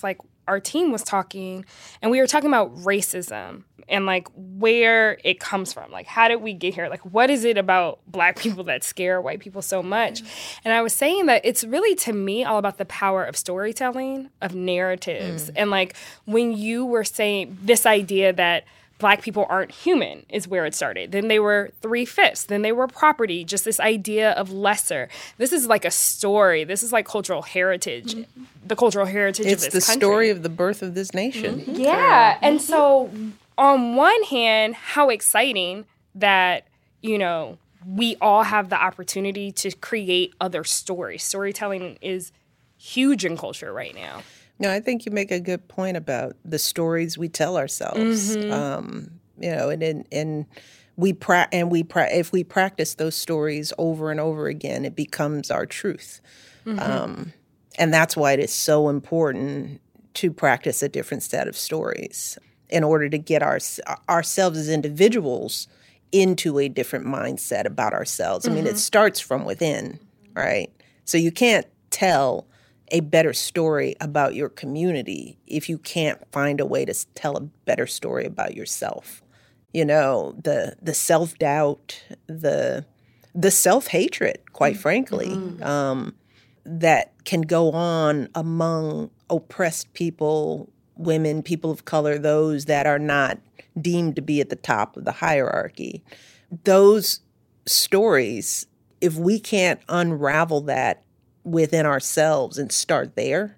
our team was talking, and we were talking about racism and, like, where it comes from. Like, how did we get here? Like, what is it about Black people that scare white people so much? And I was saying that it's really, to me, all about the power of storytelling, of narratives. Mm. And, like, when you were saying this idea that Black people aren't human is where it started. Then they were three-fifths. Then they were property, just this idea of lesser. This is like a story. This is like cultural heritage, mm-hmm. the cultural heritage it's of this country. It's the story of the birth of this nation. Mm-hmm. Yeah. And so on one hand, how exciting that, you know, we all have the opportunity to create other stories. Storytelling is huge in culture right now. No, I think you make a good point about the stories we tell ourselves. Mm-hmm. Um, you know, and and, and we pra- and we pra- if we practice those stories over and over again, it becomes our truth. Mm-hmm. Um, and that's why it is so important to practice a different set of stories in order to get our ourselves as individuals into a different mindset about ourselves. Mm-hmm. I mean, it starts from within, right? So you can't tell a better story about your community if you can't find a way to tell a better story about yourself. You know, the the self-doubt, the the self-hatred, quite frankly, mm-hmm. um, that can go on among oppressed people, women, people of color, those that are not deemed to be at the top of the hierarchy. Those stories, if we can't unravel that within ourselves and start there,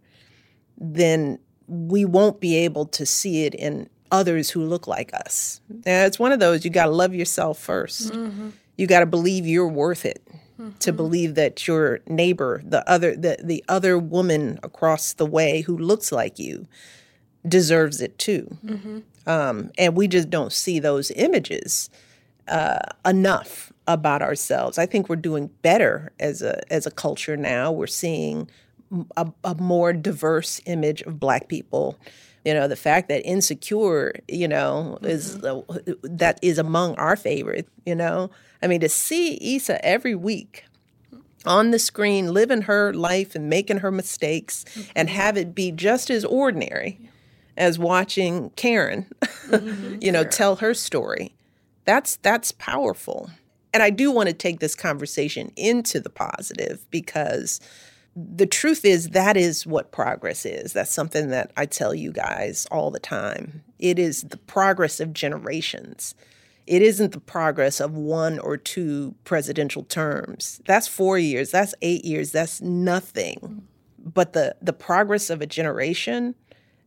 then we won't be able to see it in others who look like us. And it's one of those, you got to love yourself first. Mm-hmm. You got to believe you're worth it, mm-hmm. to believe that your neighbor, the other, the, the other woman across the way who looks like you deserves it too. Mm-hmm. Um, and we just don't see those images uh, enough about ourselves. I think we're doing better as a as a culture now. We're seeing a, a more diverse image of Black people. You know, the fact that Insecure, you know, mm-hmm. is uh, that is among our favorite. You know, I mean, to see Issa every week on the screen, living her life and making her mistakes, mm-hmm. and have it be just as ordinary as watching Karen, mm-hmm. you know, sure. tell her story. That's that's powerful. And I do want to take this conversation into the positive, because the truth is that is what progress is. That's something that I tell you guys all the time. It is the progress of generations. It isn't the progress of one or two presidential terms. That's four years. That's eight years. That's nothing. But the the progress of a generation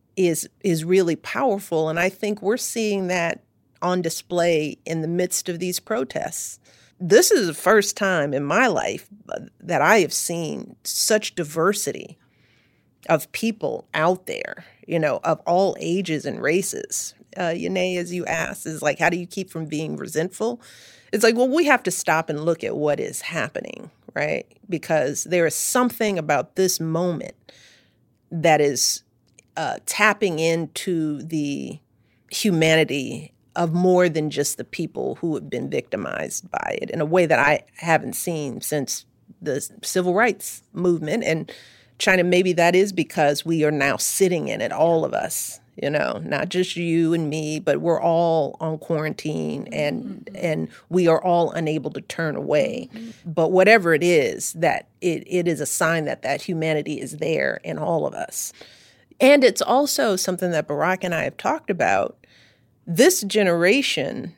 is is really powerful. And I think we're seeing that on display in the midst of these protests. This is the first time in my life that I have seen such diversity of people out there, you know, of all ages and races. Uh, Yanae, as you asked, is like, how do you keep from being resentful? It's like, well, we have to stop and look at what is happening, right? Because there is something about this moment that is uh, tapping into the humanity of more than just the people who have been victimized by it in a way that I haven't seen since the civil rights movement. And China, maybe that is because we are now sitting in it, all of us, you know, not just you and me, but we're all on quarantine, and mm-hmm. and we are all unable to turn away. Mm-hmm. But whatever it is, that it, it is a sign that that humanity is there in all of us. And it's also something that Barack and I have talked about. This generation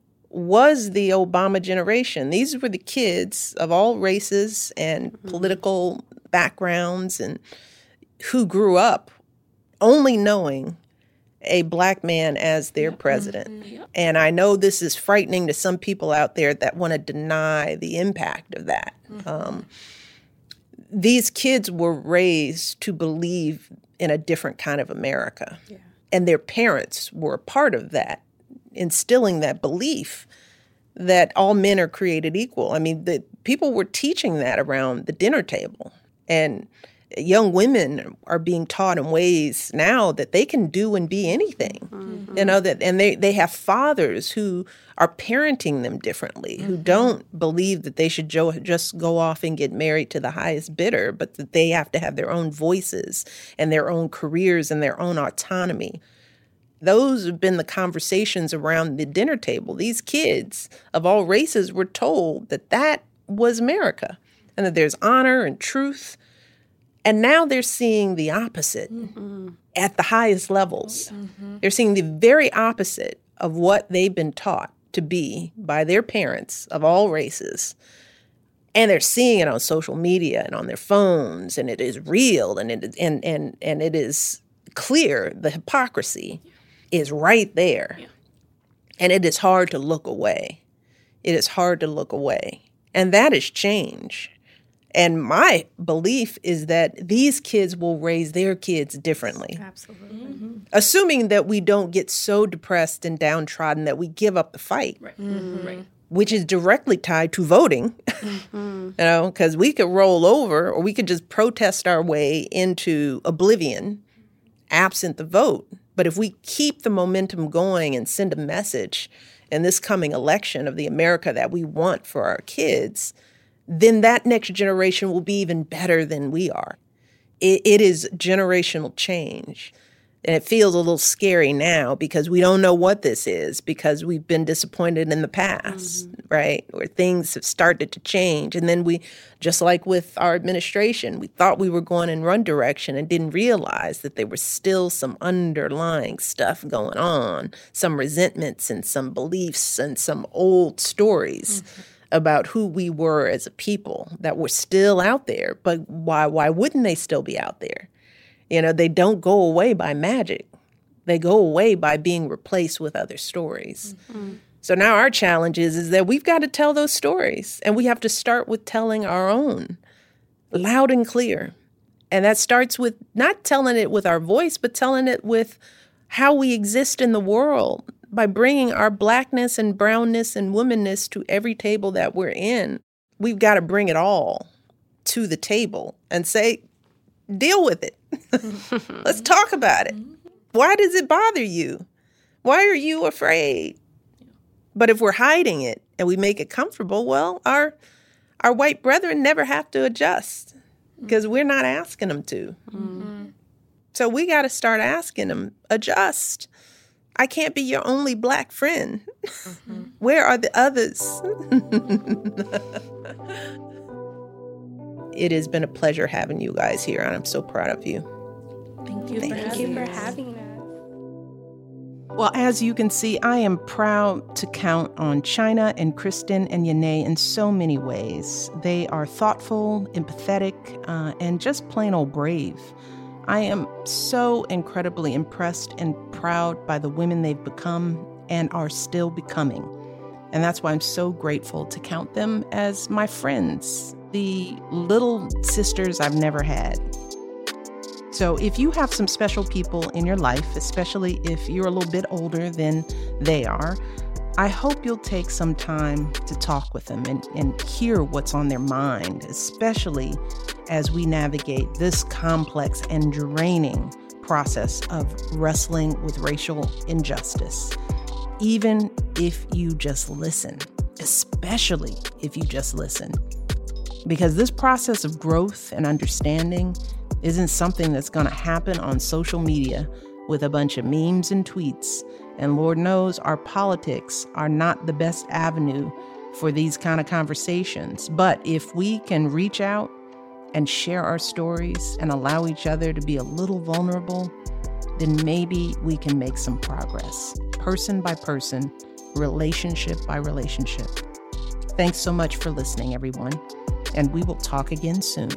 was the Obama generation. These were the kids of all races and mm-hmm. political backgrounds, and who grew up only knowing a Black man as their president. Mm-hmm. And I know this is frightening to some people out there that want to deny the impact of that. Mm-hmm. Um, these kids were raised to believe in a different kind of America. Yeah. And their parents were a part of that, instilling that belief that all men are created equal. I mean, the people were teaching that around the dinner table. And young women are being taught in ways now that they can do and be anything. Mm-hmm. You know, that and they, they have fathers who are parenting them differently, mm-hmm. who don't believe that they should jo- just go off and get married to the highest bidder, but that they have to have their own voices and their own careers and their own autonomy. Those have been the conversations around the dinner table. These kids of all races were told that that was America and that there's honor and truth. And now they're seeing the opposite mm-hmm. at the highest levels. Mm-hmm. They're seeing the very opposite of what they've been taught to be by their parents of all races. And they're seeing it on social media and on their phones, and it is real, and it and and and it is clear. The hypocrisy is right there. Yeah. And it is hard to look away. It is hard to look away. And that is change. And my belief is that these kids will raise their kids differently. Absolutely. Mm-hmm. Assuming that we don't get so depressed and downtrodden that we give up the fight. Right. Mm-hmm. Right. Which is directly tied to voting. Mm-hmm. You know, because we could roll over or we could just protest our way into oblivion absent the vote. But if we keep the momentum going and send a message in this coming election of the America that we want for our kids, then that next generation will be even better than we are. It, it is generational change. And it feels a little scary now because we don't know what this is, because we've been disappointed in the past, mm-hmm. right? Where things have started to change. And then we, just like with our administration, we thought we were going in one direction and didn't realize that there was still some underlying stuff going on, some resentments and some beliefs and some old stories mm-hmm. about who we were as a people that were still out there. But why, why wouldn't they still be out there? You know, they don't go away by magic. They go away by being replaced with other stories. Mm-hmm. So now our challenge is, is that we've got to tell those stories. And we have to start with telling our own, loud and clear. And that starts with not telling it with our voice, but telling it with how we exist in the world by bringing our blackness and brownness and womanness to every table that we're in. We've got to bring it all to the table and say, deal with it. Let's talk about it. Why does it bother you? Why are you afraid? But if we're hiding it and we make it comfortable, well, our our white brethren never have to adjust because we're not asking them to. Mm-hmm. So we got to start asking them, adjust. I can't be your only black friend. Mm-hmm. Where are the others? It has been a pleasure having you guys here, and I'm so proud of you. Thank you, Thank for, you. for having us. Well, as you can see, I am proud to count on China and Kristen and Yanae in so many ways. They are thoughtful, empathetic, uh, and just plain old brave. I am so incredibly impressed and proud by the women they've become and are still becoming. And that's why I'm so grateful to count them as my friends, the little sisters I've never had. So if you have some special people in your life, especially if you're a little bit older than they are, I hope you'll take some time to talk with them and, and hear what's on their mind, especially as we navigate this complex and draining process of wrestling with racial injustice. Even if you just listen, especially if you just listen. Because this process of growth and understanding isn't something that's going to happen on social media with a bunch of memes and tweets. And Lord knows our politics are not the best avenue for these kind of conversations. But if we can reach out and share our stories and allow each other to be a little vulnerable, then maybe we can make some progress, person by person, relationship by relationship. Thanks so much for listening, everyone. And we will talk again soon.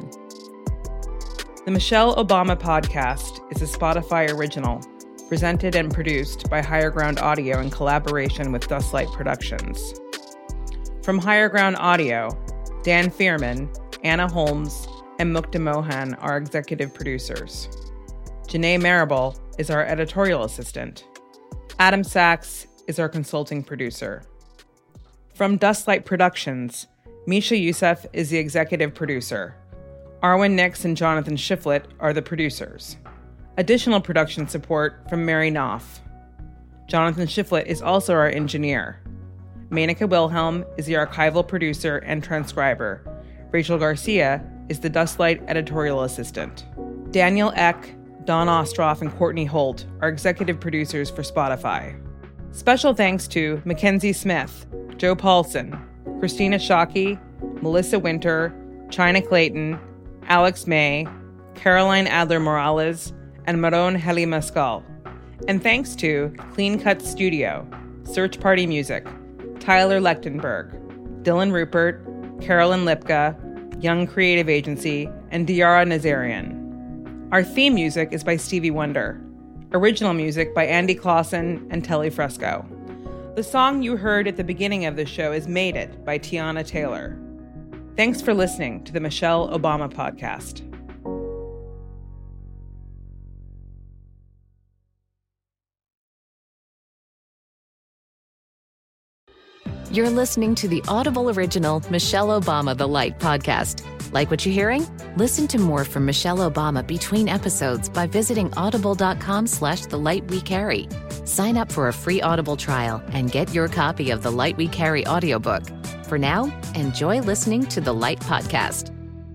The Michelle Obama Podcast is a Spotify original, presented and produced by Higher Ground Audio in collaboration with Dustlight Productions. From Higher Ground Audio, Dan Fearman, Anna Holmes, and Mukta Mohan are executive producers. Janae Marable is our editorial assistant. Adam Sachs is our consulting producer. From Dustlight Productions, Misha Youssef is the executive producer. Arwen Nix and Jonathan Shiflett are the producers. Additional production support from Mary Knopf. Jonathan Shiflett is also our engineer. Menaka Wilhelm is the archival producer and transcriber. Rachel Garcia is the Dustlight editorial assistant. Daniel Eck, Don Ostroff, and Courtney Holt are executive producers for Spotify. Special thanks to Mackenzie Smith, Joe Paulson, Christina Shockey, Melissa Winter, China Clayton, Alex May, Caroline Adler-Morales, and Maron Heli Mescal. And thanks to Clean Cut Studio, Search Party Music, Tyler Lechtenberg, Dylan Rupert, Carolyn Lipka, Young Creative Agency, and Diara Nazarian. Our theme music is by Stevie Wonder. Original music by Andy Clausen and Telly Fresco. The song you heard at the beginning of the show is Made It by Tiana Taylor. Thanks for listening to the Michelle Obama Podcast. You're listening to the Audible original Michelle Obama The Light podcast. Like what you're hearing? Listen to more from Michelle Obama between episodes by visiting audible.com slash the light we carry. Sign up for a free Audible trial and get your copy of The Light We Carry audiobook. For now, enjoy listening to The Light podcast.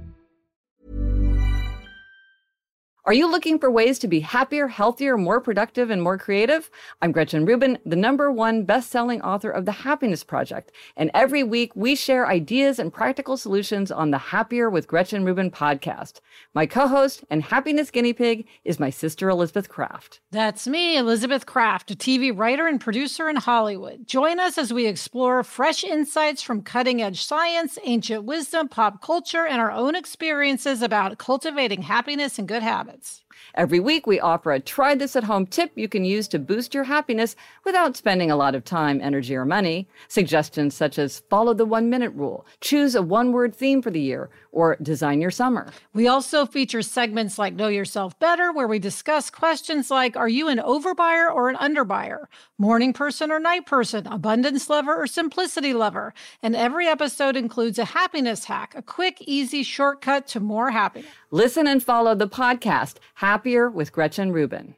Are you looking for ways to be happier, healthier, more productive, and more creative? I'm Gretchen Rubin, the number one best-selling author of The Happiness Project. And every week, we share ideas and practical solutions on the Happier with Gretchen Rubin podcast. My co-host and happiness guinea pig is my sister, Elizabeth Craft. That's me, Elizabeth Craft, a T V writer and producer in Hollywood. Join us as we explore fresh insights from cutting-edge science, ancient wisdom, pop culture, and our own experiences about cultivating happiness and good habits. Every week, we offer a try-this-at-home tip you can use to boost your happiness without spending a lot of time, energy, or money. Suggestions such as follow the one-minute rule, choose a one-word theme for the year, or design your summer. We also feature segments like Know Yourself Better, where we discuss questions like, are you an overbuyer or an underbuyer? Morning person or night person? Abundance lover or simplicity lover? And every episode includes a happiness hack, a quick, easy shortcut to more happiness. Listen and follow the podcast, Happier with Gretchen Rubin.